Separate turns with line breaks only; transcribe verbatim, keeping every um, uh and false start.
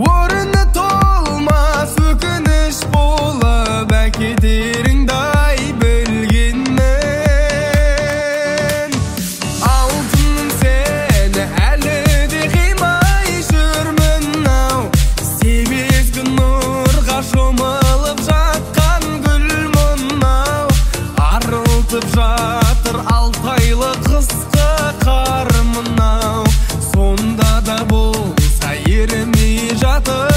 орны толмас өкініш болып әкетеріңді ай білгенмін. Алтыным сені әлі де қимай жүрмін-ау, себезгі нұрға шомылып жатқан гүл мұнау, арылтып жатыр алтайлы қысқы қар мынау, сонда да болса ерімей жатыр